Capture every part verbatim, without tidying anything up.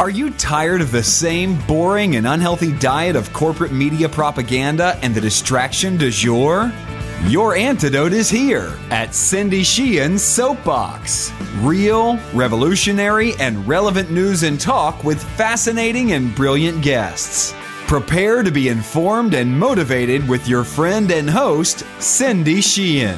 Are you tired of the same boring and unhealthy diet of corporate media propaganda and the distraction du jour? Your antidote is here at Cindy Sheehan's Soapbox. Real, revolutionary, and relevant news and talk with fascinating and brilliant guests. Prepare to be informed and motivated with your friend and host, Cindy Sheehan.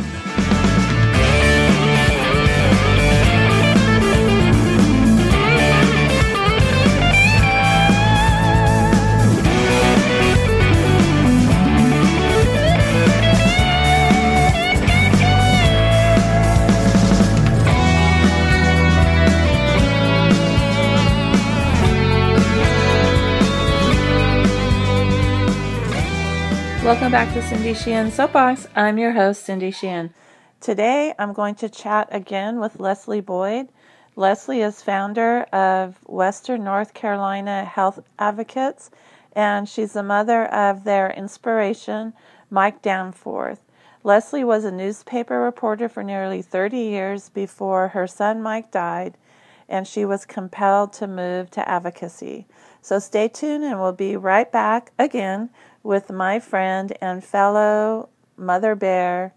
Welcome back to Cindy Sheehan Soapbox. I'm your host, Cindy Sheehan. Today, I'm going to chat again with Leslie Boyd. Leslie is founder of Western North Carolina Health Advocates, and she's the mother of their inspiration, Mike Danforth. Leslie was a newspaper reporter for nearly thirty years before her son Mike died, and she was compelled to move to advocacy. So stay tuned, and we'll be right back again with my friend and fellow mother bear,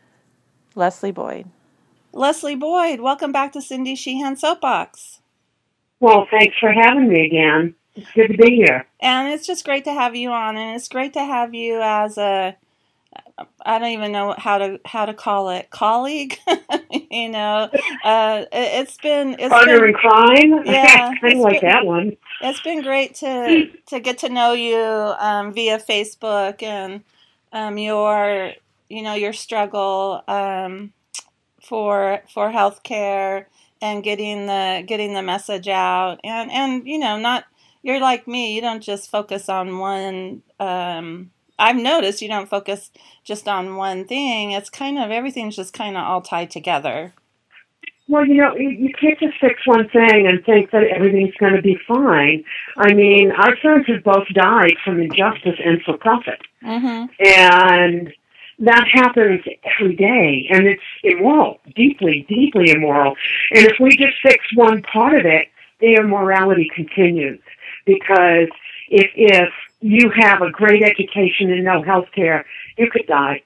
Leslie Boyd. Leslie Boyd, welcome back to Cindy Sheehan Soapbox. Well, thanks for having me again. It's good to be here. And it's just great to have you on, and it's great to have you as a, I don't even know how to how to call it, colleague. you know, uh, it, it's been it's partner been, in crime. Yeah, I like been, that one. It's been great to to get to know you um, via Facebook and um, your you know your struggle um, for for healthcare and getting the getting the message out, and and you know not you're like me, you don't just focus on one. Um, I've noticed you don't focus just on one thing. It's kind of everything's just kind of all tied together. Well, you know, you can't just fix one thing and think that everything's going to be fine. I mean, our friends have both died from injustice and for profit. Mm-hmm. And that happens every day, and it's immoral, deeply, deeply immoral. And if we just fix one part of it, the immorality continues. Because if if you have a great education and no health care, you could die.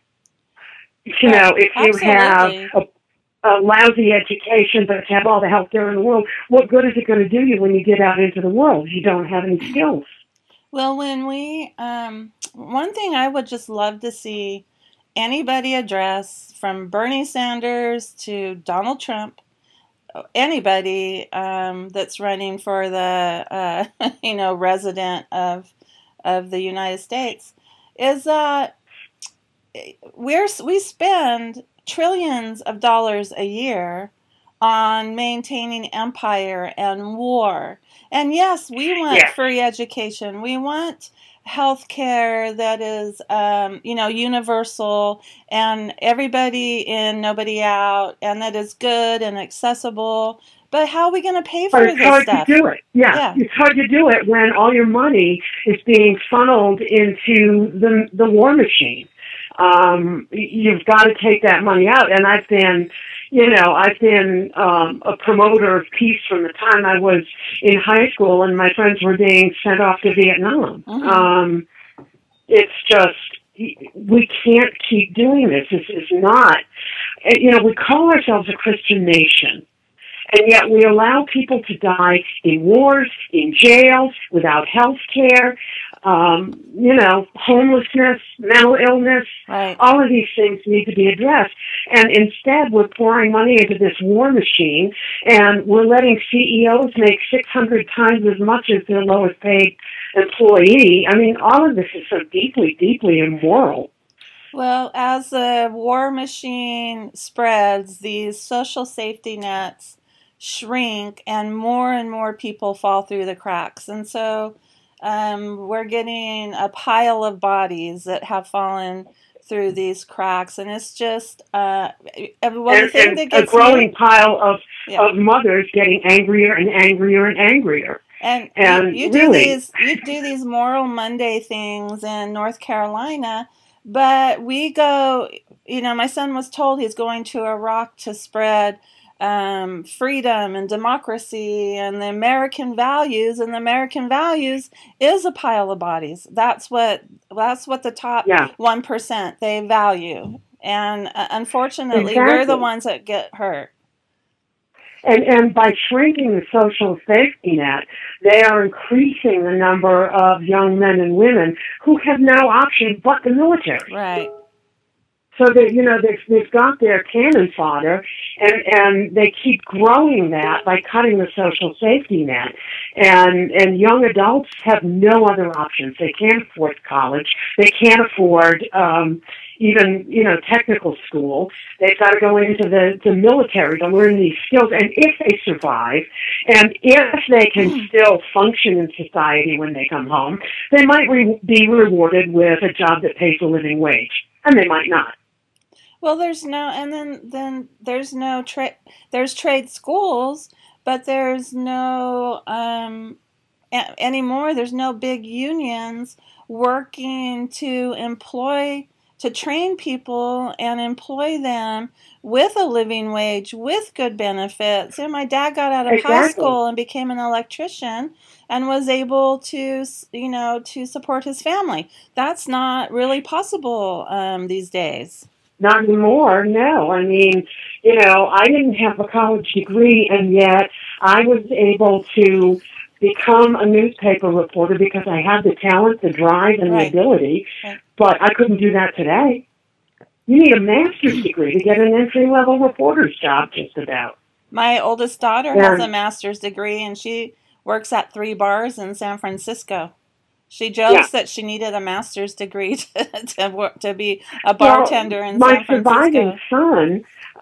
You know, if you Absolutely. have a a lousy education, but have all the health care in the world, what good is it going to do you when you get out into the world? You don't have any skills. Well, when we, um, one thing I would just love to see anybody address, from Bernie Sanders to Donald Trump, anybody um, that's running for the, uh, you know, resident of of the United States, is that we're we spend trillions of dollars a year on maintaining empire and war. And yes, we want yes. free education. We want health care that is, um, you know, universal and everybody in, nobody out, and that is good and accessible. But how are we going to pay for but this it's hard stuff? to do it. Yeah. yeah, It's hard to do it when all your money is being funneled into the the war machine. Um, you've got to take that money out. And I've been, you know, I've been um, a promoter of peace from the time I was in high school and my friends were being sent off to Vietnam. Mm-hmm. Um, it's just, we can't keep doing this. This is not, you know, we call ourselves a Christian nation. And yet we allow people to die in wars, in jails, without health care, um, you know, homelessness, mental illness. Right. All of these things need to be addressed. And instead, we're pouring money into this war machine, and we're letting C E Os make six hundred times as much as their lowest paid employee. I mean, all of this is so deeply, deeply immoral. Well, as the war machine spreads, these social safety nets shrink and more and more people fall through the cracks. And so um, we're getting a pile of bodies that have fallen through these cracks. And it's just uh, well, and, the thing and that gets a growing me, pile of, yeah. of mothers getting angrier and angrier and angrier. And, and you, you do really, these you do these Moral Monday things in North Carolina, but we go, you know, my son was told he's going to Iraq to spread um, freedom and democracy and the American values, and the American values is a pile of bodies. That's what that's what the top Yeah. one percent they value, and uh, unfortunately, Exactly. we're the ones that get hurt. And, and by shrinking the social safety net, they are increasing the number of young men and women who have no option but the military. Right. So that, you know, they've, they've got their cannon fodder, and, and they keep growing that by cutting the social safety net. And, and young adults have no other options. They can't afford college. They can't afford, um, even, you know, technical school. They've got to go into the, the military to learn these skills. And if they survive, and if they can still function in society when they come home, they might re- be rewarded with a job that pays a living wage. And they might not. Well, there's no, and then then there's no trade. There's trade schools, but there's no um, a- anymore. There's no big unions working to employ to train people and employ them with a living wage, with good benefits. And my dad got out of Exactly. high school and became an electrician and was able to, you know, to support his family. That's not really possible um, these days. Not anymore, no. I mean, you know, I didn't have a college degree, and yet I was able to become a newspaper reporter because I had the talent, the drive, and Right. the ability, Right. but I couldn't do that today. You need a master's degree to get an entry-level reporter's job, just about. My oldest daughter Yeah. has a master's degree, and she works at three bars in San Francisco. She jokes Yeah. that she needed a master's degree to to, work, to be a bartender well, in my San Francisco. surviving son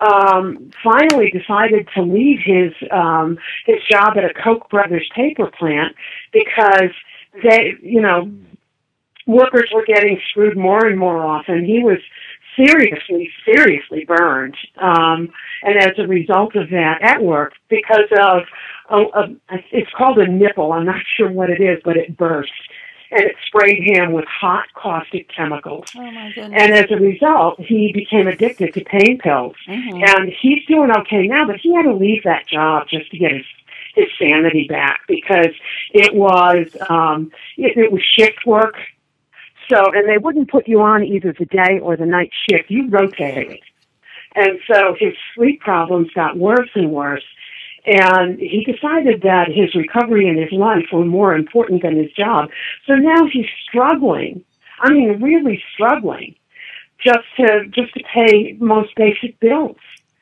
um, finally decided to leave his um, his job at a Koch brothers paper plant because they, you know, workers were getting screwed more and more often. He was seriously, seriously burned, um, and as a result of that, at work, because of, of, of it's called a nipple. I'm not sure what it is, but it burst. And it sprayed him with hot, caustic chemicals. Oh, my goodness. And as a result, he became addicted to pain pills. Mm-hmm. And he's doing okay now, but he had to leave that job just to get his, his sanity back because it was, um, it, it was shift work. So, and they wouldn't put you on either the day or the night shift. You rotated. And so his sleep problems got worse and worse. And he decided that his recovery and his life were more important than his job. So now he's struggling. I mean, really struggling just to just to pay most basic bills.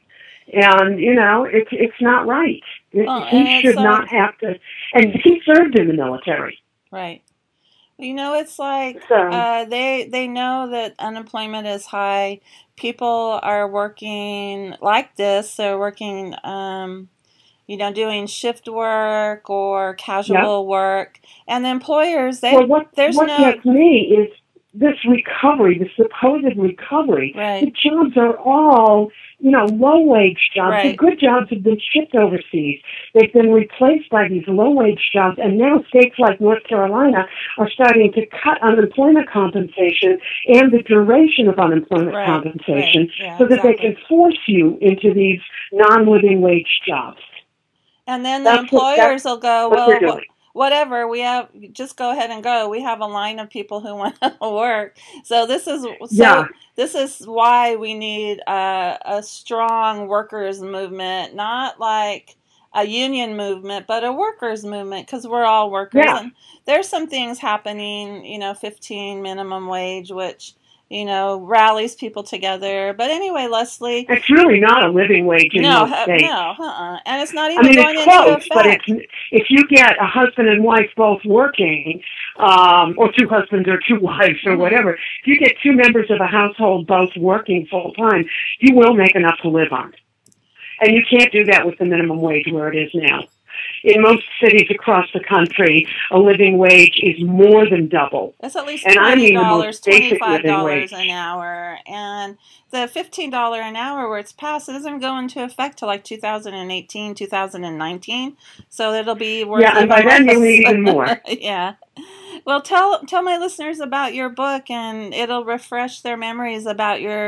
And, you know, it's it's not right. It, Oh, he and should it's, not um, have to. And he served in the military. Right. You know, it's like So, uh, they they know that unemployment is high. People are working like this. They're working, um, you know, doing shift work or casual work, and the employers they well, what there's what no gets me is this recovery, the supposed recovery. Right. The jobs are all, you know, low-wage jobs. Right. The good jobs have been shipped overseas. They've been replaced by these low-wage jobs, and now states like North Carolina are starting to cut unemployment compensation and the duration of unemployment Right. compensation Right. Yeah, so that exactly. they can force you into these non-living wage jobs. And then the That's what- employers that's will go, what they're well, doing. wh- whatever, we have, just go ahead and go. We have a line of people who want to work. So this is so Yeah. this is why we need a, a strong workers movement, not like a union movement, but a workers movement, because we're all workers. Yeah. And there's some things happening, you know, fifteen minimum wage, which, you know, rallies people together. But anyway, Leslie, It's really not a living wage in no, most uh, states. no, uh-uh. And it's not I even mean, going it's into close, but effect. it's, if you get a husband and wife both working, um, or two husbands or two wives or Mhm. whatever, if you get two members of a household both working full time, you will make enough to live on. And you can't do that with the minimum wage where it is now. In most cities across the country, a living wage is more than double. It's at least And I twenty mean the dollars, most basic twenty-five living dollars wage. an hour, and the fifteen dollars an hour where it's passed, it doesn't go into effect till like two thousand eighteen, two thousand nineteen. So it'll be worth Yeah, and even by then less. you'll need even more. Yeah. Well, tell tell my listeners about your book, and it'll refresh their memories about your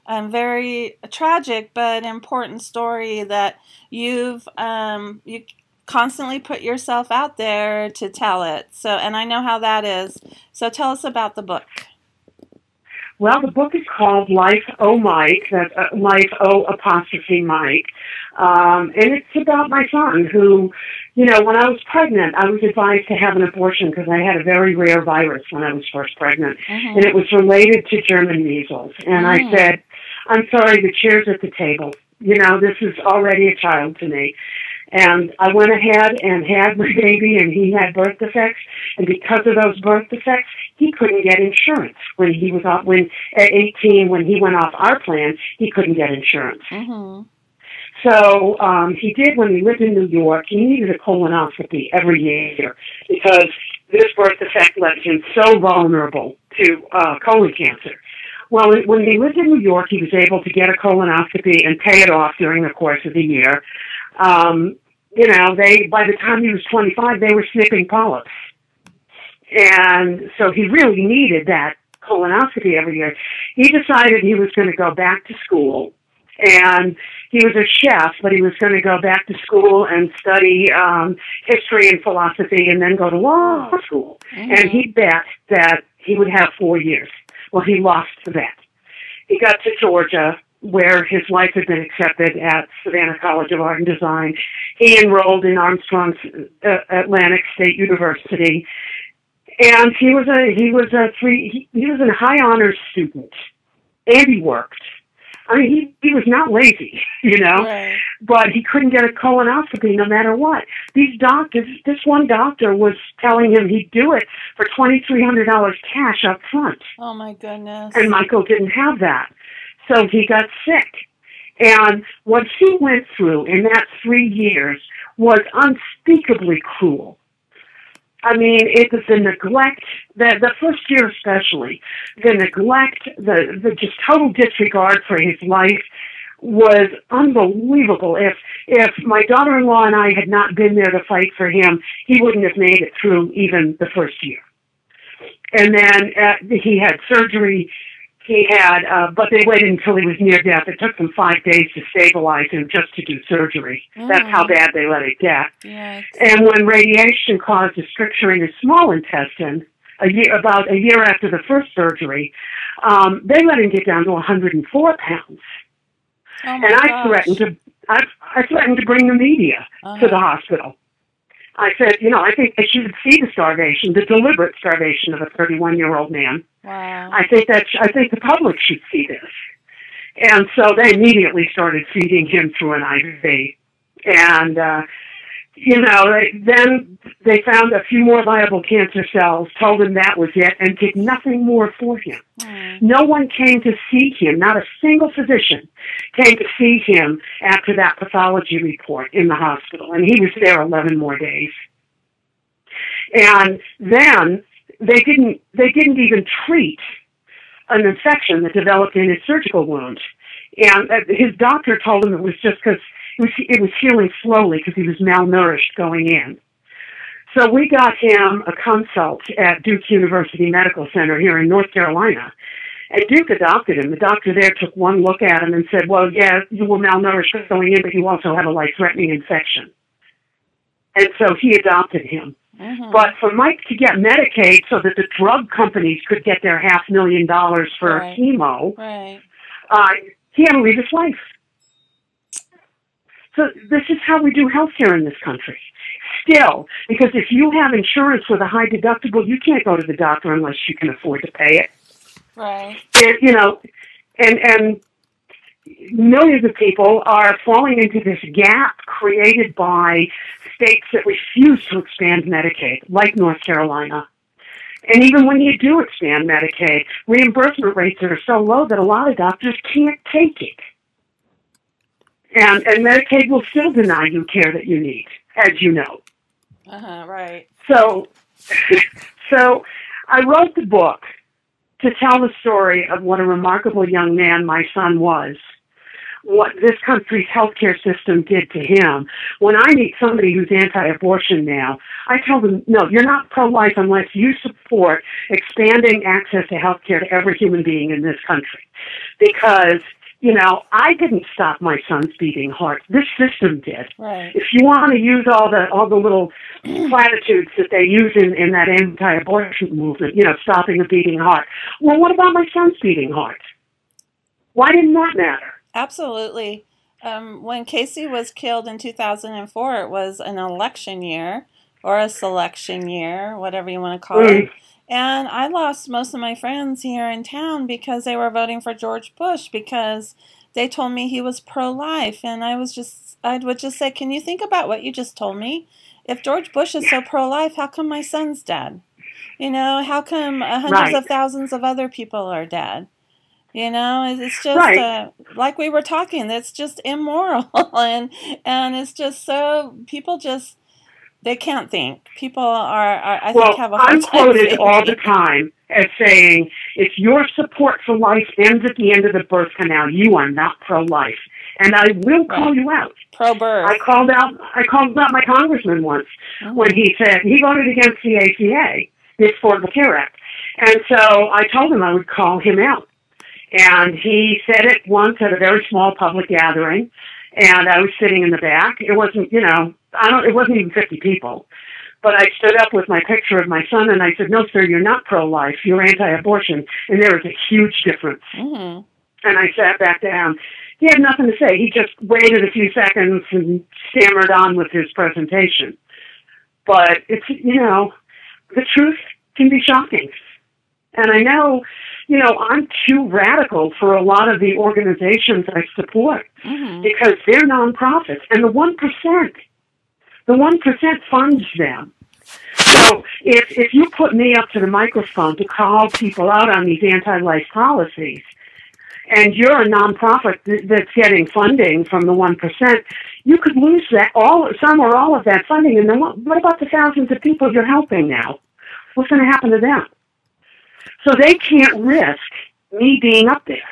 um, very tragic but important story that you've um, you constantly put yourself out there to tell it. So, and I know how that is. So, tell us about the book. Well, the book is called Life O Mike, that's uh, Life O apostrophe Mike, um, and it's about my son who, you know, when I was pregnant, I was advised to have an abortion because I had a very rare virus when I was first pregnant, mm-hmm. and it was related to German measles. And mm. I said, I'm sorry, the chair's at the table. You know, this is already a child to me. And I went ahead and had my baby, and he had birth defects. And because of those birth defects, he couldn't get insurance when he was off. When at eighteen, when he went off our plan, he couldn't get insurance. Mm-hmm. So um, he did when he lived in New York. He needed a colonoscopy every year because this birth defect left him so vulnerable to uh, colon cancer. Well, when he lived in New York, he was able to get a colonoscopy and pay it off during the course of the year. Um, you know, they, by the time he was twenty-five, they were snipping polyps. And so he really needed that colonoscopy every year. He decided he was going to go back to school. And he was a chef, but he was going to go back to school and study um, history and philosophy and then go to law school. Mm-hmm. And he bet that he would have four years. Well, he lost the bet. He got to Georgia, where his wife had been accepted at Savannah College of Art and Design. He enrolled in Armstrong uh, Atlantic State University, and he was a he was a three he, he was a high honors student, and he worked. I mean, he he was not lazy, you know, right. But he couldn't get a colonoscopy no matter what. These doctors, this one doctor was telling him he'd do it for twenty-three hundred dollars cash up front. Oh my goodness! And Michael didn't have that. So he got sick. And what he went through in that three years was unspeakably cruel. I mean, it was the neglect, the, the first year especially, the neglect, the, the just total disregard for his life was unbelievable. If if my daughter-in-law and I had not been there to fight for him, he wouldn't have made it through even the first year. And then uh, he had surgery. He had, uh, but they waited until he was near death. It took them five days to stabilize him just to do surgery. Mm. That's how bad they let it get. Yes. And when radiation caused a stricture in his small intestine, a year, about a year after the first surgery, um, they let him get down to one hundred four pounds. Oh and I gosh. threatened to, I, I threatened to bring the media uh-huh. to the hospital. I said, you know, I think they should see the starvation, the deliberate starvation of a thirty-one-year-old man. Wow. I think that I think the public should see this. And so they immediately started feeding him through an I V. And, uh, you know, then they found a few more viable cancer cells, told him that was it, and did nothing more for him. Mm. No one came to see him. Not a single physician came to see him after that pathology report in the hospital. And he was there eleven more days. And then they didn't, they didn't even treat an infection that developed in his surgical wound. And his doctor told him it was just because it was, it was healing slowly because he was malnourished going in. So we got him a consult at Duke University Medical Center here in North Carolina. And Duke adopted him. The doctor there took one look at him and said, well, yeah, you were malnourished going in, but you also have a life-threatening infection. And so he adopted him. Mm-hmm. But for Mike to get Medicaid so that the drug companies could get their half million dollars for right. chemo, right. Uh, he had to leave his life. So this is how we do healthcare in this country. Still, because if you have insurance with a high deductible, you can't go to the doctor unless you can afford to pay it. Right. And, you know, and and millions of people are falling into this gap created by states that refuse to expand Medicaid, like North Carolina. And even when you do expand Medicaid, reimbursement rates are so low that a lot of doctors can't take it. And, and Medicaid will still deny you care that you need, as you know. Uh-huh, right. So, so I wrote the book to tell the story of what a remarkable young man my son was, what this country's healthcare system did to him. When I meet somebody who's anti-abortion now, I tell them, no, you're not pro-life unless you support expanding access to healthcare to every human being in this country. Because You know, I didn't stop my son's beating heart. This system did. Right. If you want to use all the all the little platitudes that they use in, in that anti-abortion movement, you know, stopping a beating heart. Well, what about my son's beating heart? Why didn't that matter? Absolutely. Um, when Casey was killed in two thousand four, it was an election year or a selection year, whatever you want to call Mm. it. And I lost most of my friends here in town because they were voting for George Bush because they told me he was pro-life. And I was just, I would just say, can you think about what you just told me? If George Bush is so pro-life, how come my son's dead? You know, how come uh, hundreds Right. of thousands of other people are dead? You know, it's just Right. uh, like we were talking. It's just immoral, and and it's just so people just they can't think. People are, are I think Well, have a hard I'm time quoted all the thinking. time as saying, if your support for life ends at the end of the birth canal, you are not pro-life. And I will call Right, you out. pro I birth. called out I called out my congressman once when Mm-hmm. he said he voted against the A C A, the Affordable Care Act. And so I told him I would call him out. And he said it once at a very small public gathering, and I was sitting in the back. It wasn't, you know, I don't. It wasn't even fifty people. But I stood up with my picture of my son, and I said, "No, sir, you're not pro-life. You're anti-abortion." And there was a huge difference. Mm-hmm. And I sat back down. He had nothing to say. He just waited a few seconds and stammered on with his presentation. But it's, you know, the truth can be shocking. And I know, you know, I'm too radical for a lot of the organizations I support Mm-hmm. because they're nonprofits. And the one percent, the one percent funds them. So if, if you put me up to the microphone to call people out on these anti-life policies, and you're a nonprofit that's getting funding from the one percent, you could lose that, all, some or all of that funding. And then what, what about the thousands of people you're helping now? What's going to happen to them? So they can't risk me being up there.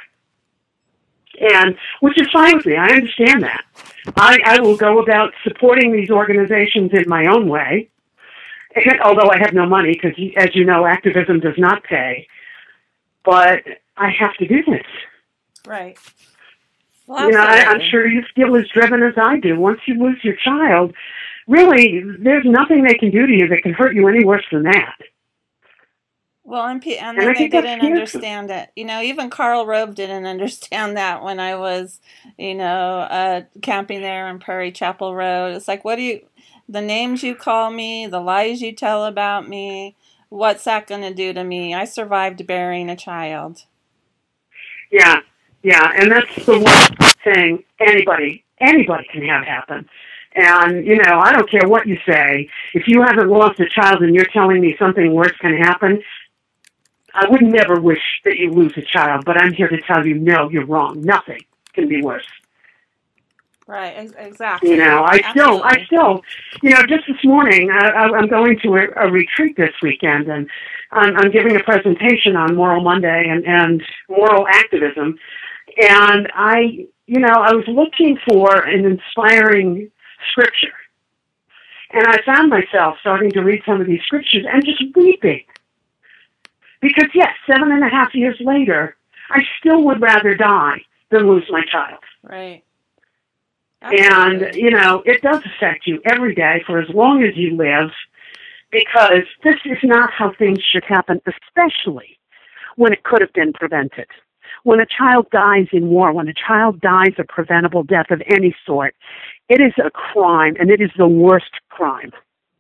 And, which is fine with me. I understand that. I, I will go about supporting these organizations in my own way, although I have no money because, as you know, activism does not pay. But I have to do this. Right. Well, You know, I, I'm absolutely. sure you feel as driven as I do. Once you lose your child, really, there's nothing they can do to you that can hurt you any worse than that. Well, and, pe- and And I then they think that didn't scares them. understand it. You know, even Karl Rove didn't understand that when I was, you know, uh, camping there on Prairie Chapel Road. It's like, what do you, the names you call me, the lies you tell about me, what's that going to do to me? I survived bearing a child. Yeah, yeah, and that's the one thing anybody, anybody can have happen. And, you know, I don't care what you say. If you haven't lost a child and you're telling me something worse can happen, I would never wish that you lose a child, but I'm here to tell you, no, you're wrong. Nothing can be worse. Right, ex- exactly. You know, I still, I Absolutely. still, you know, just this morning, I, I, I'm going to a, a retreat this weekend, and I'm, I'm giving a presentation on Moral Monday and, and moral activism. And I, you know, I was looking for an inspiring scripture. And I found myself starting to read some of these scriptures and just weeping. Because, yes, seven and a half years later, I still would rather die than lose my child. Right. And, Absolutely. you know, it does affect you every day for as long as you live, because this is not how things should happen, especially when it could have been prevented. When a child dies in war, when a child dies a preventable death of any sort, it is a crime, and it is the worst crime.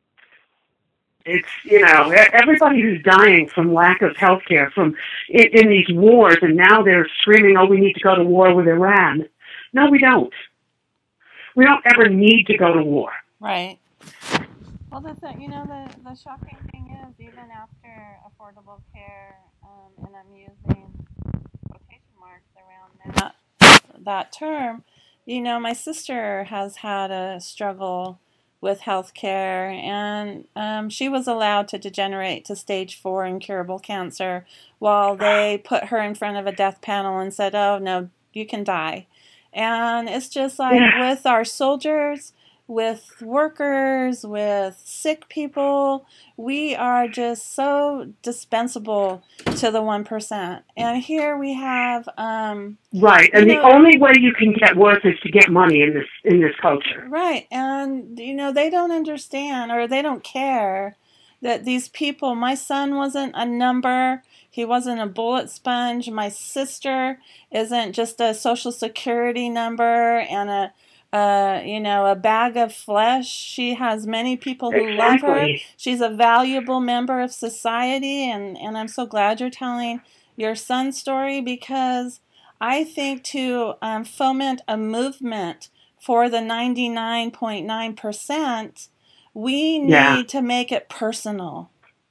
It's, you know, everybody who's dying from lack of health care, from in, in these wars, and now they're screaming, oh, we need to go to war with Iran. No, we don't. We don't ever need to go to war. Right. Well, the thing, you know, the, the shocking thing is, even after affordable care, um, and I'm using quotation marks around that, that term, you know, my sister has had a struggle with health care, and um, she was allowed to degenerate to stage four incurable cancer while they put her in front of a death panel and said, oh, no, you can die. And it's just like Yeah. with our soldiers, with workers, with sick people. We are just so dispensable to the one percent. And here we have, um, right. you And the know, only way you can get worth is to get money in this in this culture. right. And, you know, they don't understand or they don't care that these people, my son wasn't a number. He wasn't a bullet sponge. My sister isn't just a social security number and a, uh, you know, a bag of flesh. She has many people who love her. Exactly. She's a valuable member of society. And, and I'm so glad you're telling your son's story, because I think to um, foment a movement for the ninety-nine point nine percent, we Yeah. need to make it personal.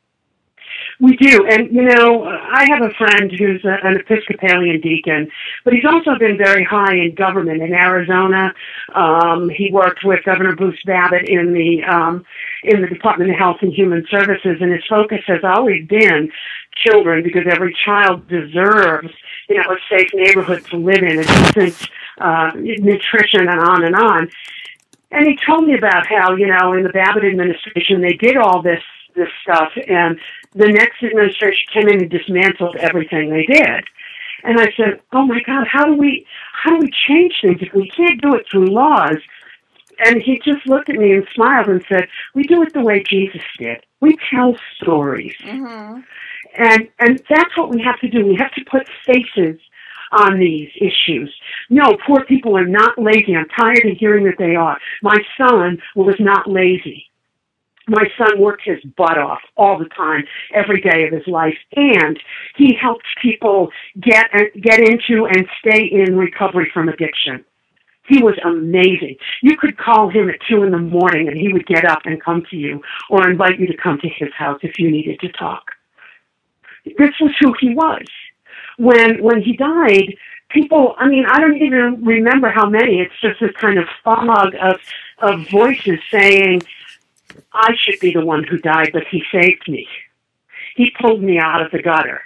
We do. And, you know, I have a friend who's a, an Episcopalian deacon, but he's also been very high in government in Arizona. Um, he worked with Governor Bruce Babbitt in the, um, in the Department of Health and Human Services, and his focus has always been children, because every child deserves, you know, a safe neighborhood to live in, a decent uh, nutrition, and on and on. And he told me about how, you know, in the Babbitt administration, they did all this this stuff, and the next administration came in and dismantled everything they did. And I said, oh my God, how do we how do we change things if we can't do it through laws? And he just looked at me and smiled and said, we do it the way Jesus did. We tell stories. Mm-hmm. And and that's what we have to do. We have to put faces on these issues. No, poor people are not lazy. I'm tired of hearing that they are. My son was not lazy. My son worked his butt off all the time, every day of his life, and he helped people get get into and stay in recovery from addiction. He was amazing. You could call him at two in the morning, and he would get up and come to you, or invite you to come to his house if you needed to talk. This was who he was. When when he died, people, I mean, I don't even remember how many. It's just this kind of fog of of voices saying, I should be the one who died, but he saved me. He pulled me out of the gutter.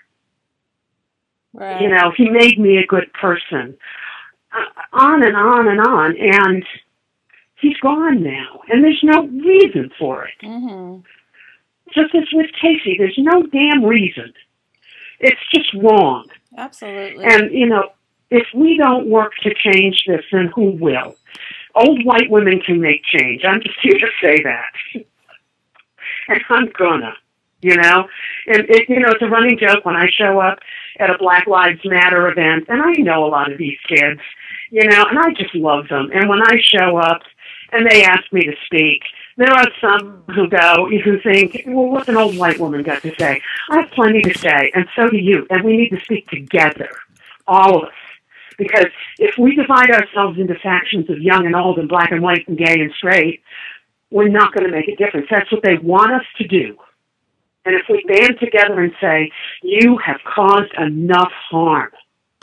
Right. You know, he made me a good person. Uh, on and on and on. And he's gone now. And there's no reason for it. Mm-hmm. Just as with Casey, there's no damn reason. It's just wrong. Absolutely. And, you know, if we don't work to change this, then who will? Old white women can make change. I'm just here to say that. And I'm gonna, you know? And, it, you know, it's a running joke when I show up at a Black Lives Matter event, and I know a lot of these kids, you know, and I just love them. And when I show up and they ask me to speak, there are some who go, who think, well, what's an old white woman got to say? I have plenty to say, and so do you, and we need to speak together, all of us. Because if we divide ourselves into factions of young and old and black and white and gay and straight, we're not going to make a difference. That's what they want us to do. And if we band together and say, you have caused enough harm,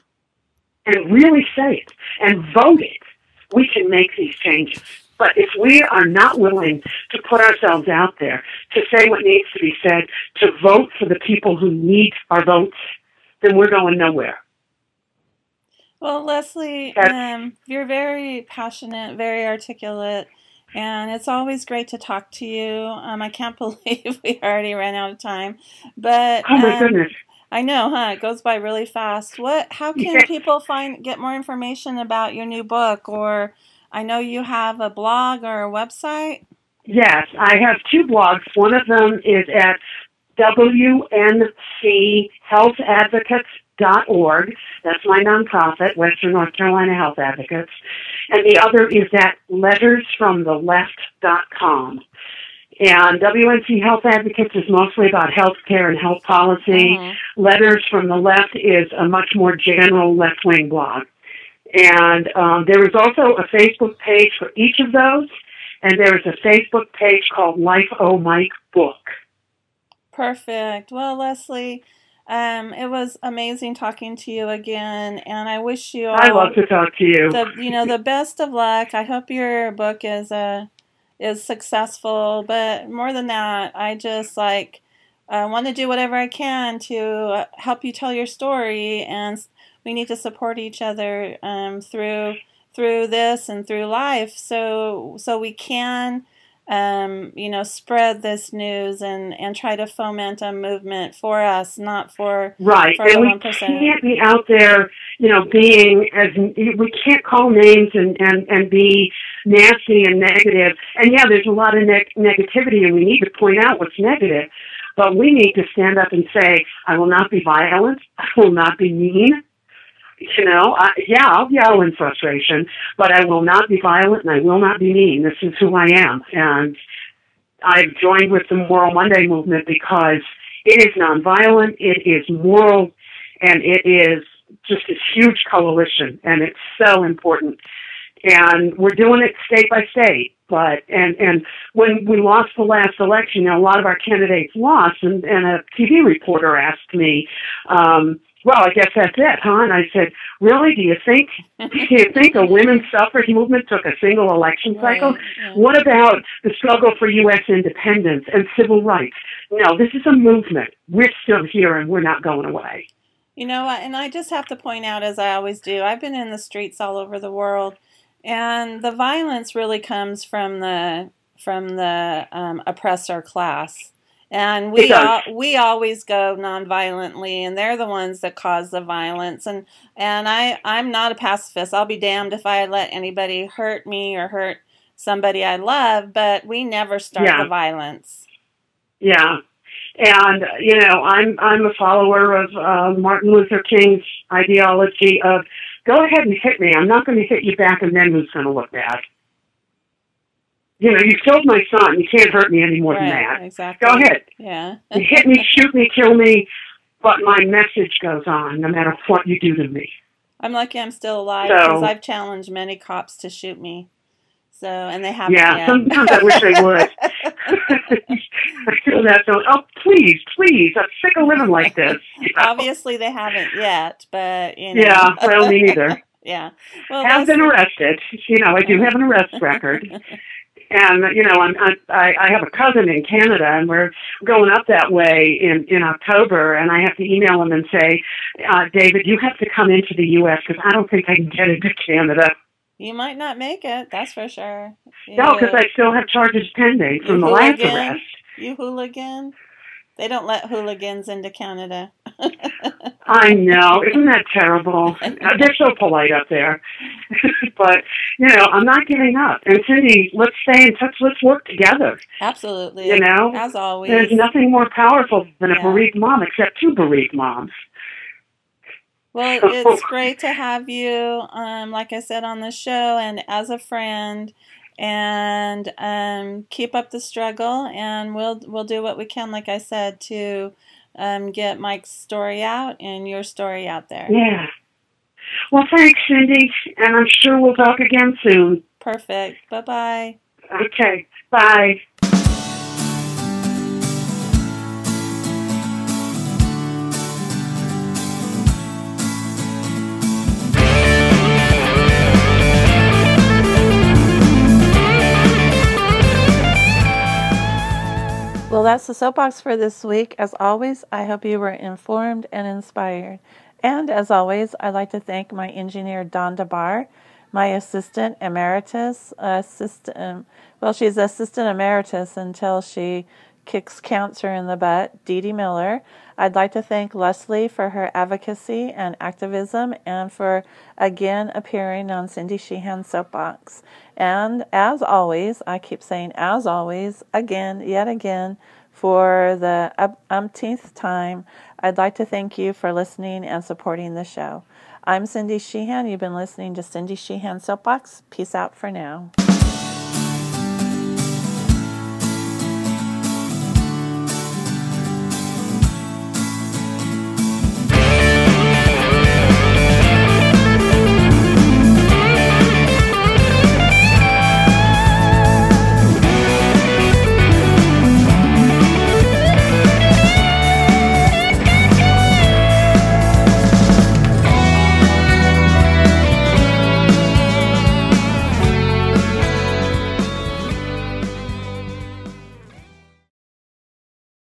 and really say it, and vote it, we can make these changes. But if we are not willing to put ourselves out there, to say what needs to be said, to vote for the people who need our votes, then we're going nowhere. Well, Leslie, um, you're very passionate, very articulate, and it's always great to talk to you. Um, I can't believe we already ran out of time, but oh my um, goodness, I know, huh? It goes by really fast. What? How can yes. people find get more information about your new book? Or I know you have a blog or a website. Yes, I have two blogs. One of them is at W N C Health Advocates dot org. That's my nonprofit, Western North Carolina Health Advocates. And the other is at letters from the left dot com. And W N C Health Advocates is mostly about health care and health policy. Mm-hmm. Letters from the Left is a much more general left-wing blog. And um, there is also a Facebook page for each of those, and there is a Facebook page called Life O Mike Book. Perfect. Well, Leslie, um, it was amazing talking to you again, and I wish you all I love to talk to you. The, you know, the best of luck. I hope your book is uh, is successful, but more than that, I just like I want to do whatever I can to help you tell your story, and we need to support each other um, through through this and through life, so so we can, um, you know, spread this news and, and try to foment a movement for us, not for right. for And the we one percent. can't be out there, you know, being as we can't call names and and and be nasty and negative. And yeah, there's a lot of neg- negativity, and we need to point out what's negative. But we need to stand up and say, I will not be violent. I will not be mean. You know, I, yeah, I'll yell in frustration, but I will not be violent and I will not be mean. This is who I am. And I've joined with the Moral Monday movement because it is nonviolent, it is moral, and it is just a huge coalition, and it's so important. And we're doing it state by state. But and and when we lost the last election, you know, a lot of our candidates lost, and, and a T V reporter asked me, um, well, I guess that's it, huh? And I said, really? Do you think do you think a women's suffrage movement took a single election cycle? Right, yeah. What about the struggle for U S independence and civil rights? No, this is a movement. We're still here, and we're not going away. You know, and I just have to point out, as I always do, I've been in the streets all over the world, and the violence really comes from the from the um, oppressor class. And we all, we always go nonviolently, and they're the ones that cause the violence. And and I I'm not a pacifist. I'll be damned if I let anybody hurt me or hurt somebody I love. But we never start Yeah. the violence. Yeah, and you know, I'm I'm a follower of uh, Martin Luther King's ideology of go ahead and hit me. I'm not going to hit you back, and then who's going to look bad? You know, you killed my son. You can't hurt me any more Right, than that. exactly. Go ahead. Yeah. You hit me, shoot me, kill me, but my message goes on no matter what you do to me. I'm lucky I'm still alive because So- I've challenged many cops to shoot me. So, and they haven't Yeah, yet. sometimes I wish they would. I feel that. So, oh, please, please, I'm sick of living like this. You know? Obviously, they haven't yet, but you know. Yeah, well, me neither. Yeah. Well, Have that's- been arrested. You know, I do have an arrest record. And, you know, I'm, I, I have a cousin in Canada, and we're going up that way in, in October, and I have to email him and say, uh, David, you have to come into the U S because I don't think I can get into Canada. You might not make it, that's for sure. No, You- because I still have charges pending from you the last hooligan. arrest. You hooligan? They don't let hooligans into Canada. I know. Isn't that terrible? They're so polite up there. But, you know, I'm not giving up. And Cindy, let's stay in touch. Let's work together. Absolutely. You know? As always. There's nothing more powerful than a Yeah. bereaved mom, except two bereaved moms. Well, it's great to have you, um, like I said, on the show and as a friend. And um, keep up the struggle, and we'll we'll do what we can, like I said, to um, get Mike's story out and your story out there. Yeah. Well, thanks, Cindy, and I'm sure we'll talk again soon. Perfect. Bye-bye. Okay. Bye. Well, that's the soapbox for this week. As always, I hope you were informed and inspired. And as always, I'd like to thank my engineer, Don DeBar, my assistant emeritus, assistant, well, she's assistant emeritus until she kicks cancer in the butt, Dee Dee Miller. I'd like to thank Leslie for her advocacy and activism and for again appearing on Cindy Sheehan's Soapbox. And as always, I keep saying as always, again, yet again, for the umpteenth time, I'd like to thank you for listening and supporting the show. I'm Cindy Sheehan. You've been listening to Cindy Sheehan Soapbox. Peace out for now.